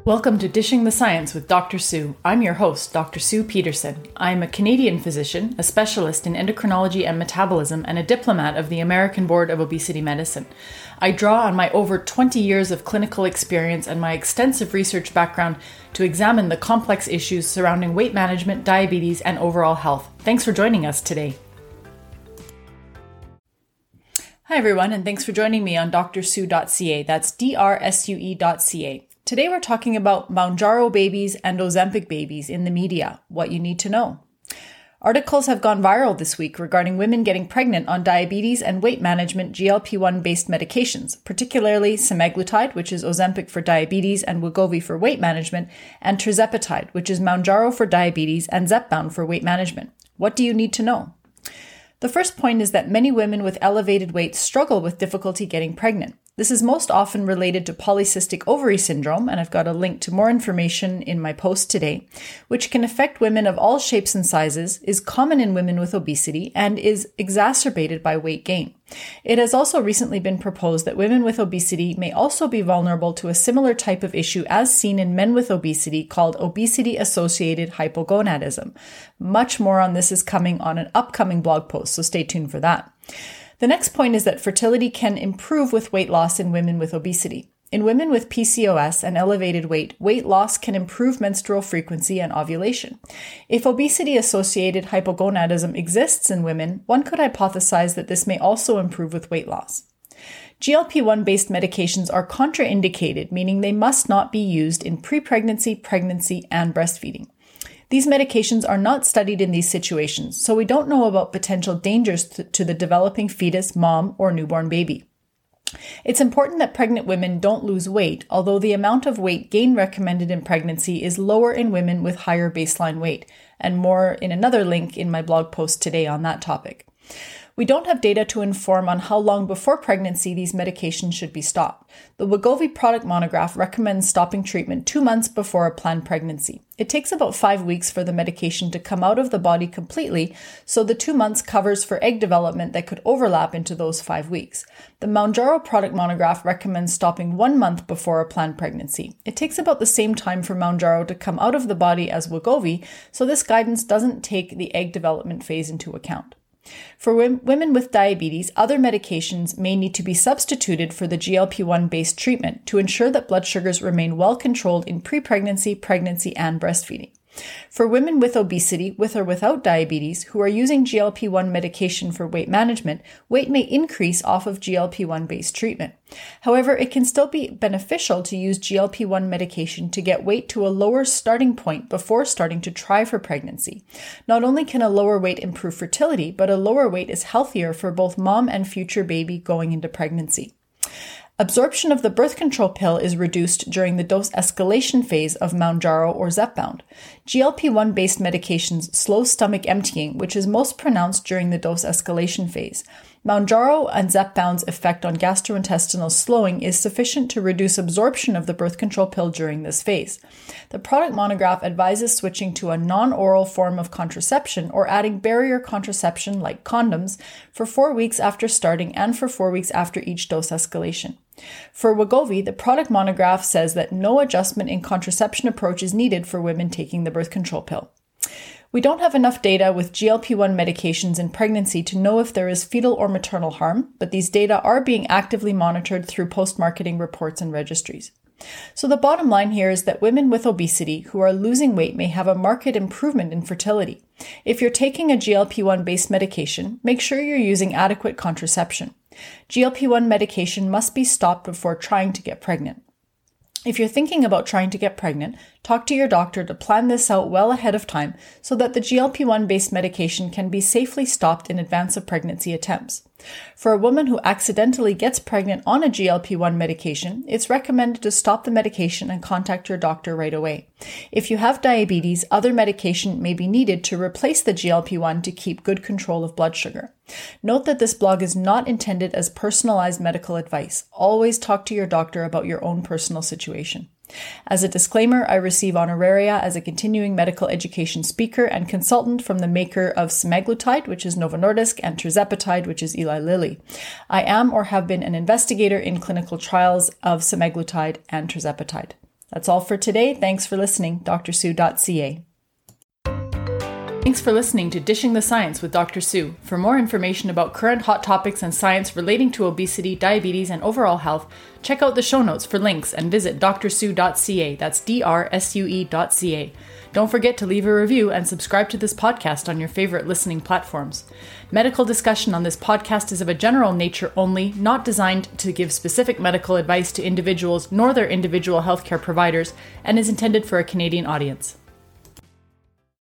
Welcome to Dishing the Science with Dr. Sue. I'm your host, Dr. Sue Peterson. I'm a Canadian physician, a specialist in endocrinology and metabolism, and a diplomat of the American Board of Obesity Medicine. I draw on my over 20 years of clinical experience and my extensive research background to examine the complex issues surrounding weight management, diabetes, and overall health. Thanks for joining us today. Hi everyone, and thanks for joining me on drsue.ca. That's drsue.ca. Today we're talking about Mounjaro babies and Ozempic babies in the media, what you need to know. Articles have gone viral this week regarding women getting pregnant on diabetes and weight management GLP-1 based medications, particularly semaglutide, which is Ozempic for diabetes and Wegovy for weight management, and tirzepatide, which is Mounjaro for diabetes and Zepbound for weight management. What do you need to know? The first point is that many women with elevated weight struggle with difficulty getting pregnant. This is most often related to polycystic ovary syndrome, and I've got a link to more information in my post today, which can affect women of all shapes and sizes, is common in women with obesity, and is exacerbated by weight gain. It has also recently been proposed that women with obesity may also be vulnerable to a similar type of issue as seen in men with obesity called obesity-associated hypogonadism. Much more on this is coming on an upcoming blog post, so stay tuned for that. The next point is that fertility can improve with weight loss in women with obesity. In women with PCOS and elevated weight, weight loss can improve menstrual frequency and ovulation. If obesity-associated hypogonadism exists in women, one could hypothesize that this may also improve with weight loss. GLP-1 based medications are contraindicated, meaning they must not be used in pre-pregnancy, pregnancy, and breastfeeding. These medications are not studied in these situations, so we don't know about potential dangers to the developing fetus, mom, or newborn baby. It's important that pregnant women don't lose weight, although the amount of weight gain recommended in pregnancy is lower in women with higher baseline weight, and more in another link in my blog post today on that topic. We don't have data to inform on how long before pregnancy these medications should be stopped. The Wegovy product monograph recommends stopping treatment 2 months before a planned pregnancy. It takes about 5 weeks for the medication to come out of the body completely, so the 2 months covers for egg development that could overlap into those 5 weeks. The Mounjaro product monograph recommends stopping 1 month before a planned pregnancy. It takes about the same time for Mounjaro to come out of the body as Wegovy, so this guidance doesn't take the egg development phase into account. For women with diabetes, other medications may need to be substituted for the GLP-1 based treatment to ensure that blood sugars remain well controlled in pre-pregnancy, pregnancy, and breastfeeding. For women with obesity, with or without diabetes, who are using GLP-1 medication for weight management, weight may increase off of GLP-1 based treatment. However, it can still be beneficial to use GLP-1 medication to get weight to a lower starting point before starting to try for pregnancy. Not only can a lower weight improve fertility, but a lower weight is healthier for both mom and future baby going into pregnancy. Absorption of the birth control pill is reduced during the dose escalation phase of Mounjaro or Zepbound. GLP-1 based medications slow stomach emptying, which is most pronounced during the dose escalation phase. Mounjaro and Zepbound's effect on gastrointestinal slowing is sufficient to reduce absorption of the birth control pill during this phase. The product monograph advises switching to a non-oral form of contraception or adding barrier contraception like condoms for 4 weeks after starting and for 4 weeks after each dose escalation. For Wegovy, the product monograph says that no adjustment in contraception approach is needed for women taking the birth control pill. We don't have enough data with GLP-1 medications in pregnancy to know if there is fetal or maternal harm, but these data are being actively monitored through post-marketing reports and registries. So the bottom line here is that women with obesity who are losing weight may have a marked improvement in fertility. If you're taking a GLP-1 based medication, make sure you're using adequate contraception. GLP-1 medication must be stopped before trying to get pregnant. If you're thinking about trying to get pregnant, talk to your doctor to plan this out well ahead of time so that the GLP-1 based medication can be safely stopped in advance of pregnancy attempts. For a woman who accidentally gets pregnant on a GLP-1 medication, it's recommended to stop the medication and contact your doctor right away. If you have diabetes, other medication may be needed to replace the GLP-1 to keep good control of blood sugar. Note that this blog is not intended as personalized medical advice. Always talk to your doctor about your own personal situation. As a disclaimer, I receive honoraria as a continuing medical education speaker and consultant from the maker of semaglutide, which is Novo Nordisk, and tirzepatide, which is Eli Lilly. I am or have been an investigator in clinical trials of semaglutide and tirzepatide. That's all for today. Thanks for listening. drsue.ca. Thanks for listening to Dishing the Science with Dr. Sue. For more information about current hot topics and science relating to obesity, diabetes, and overall health, check out the show notes for links and visit drsue.ca. That's drsue.ca. Don't forget to leave a review and subscribe to this podcast on your favorite listening platforms. Medical discussion on this podcast is of a general nature only, not designed to give specific medical advice to individuals nor their individual healthcare providers, and is intended for a Canadian audience.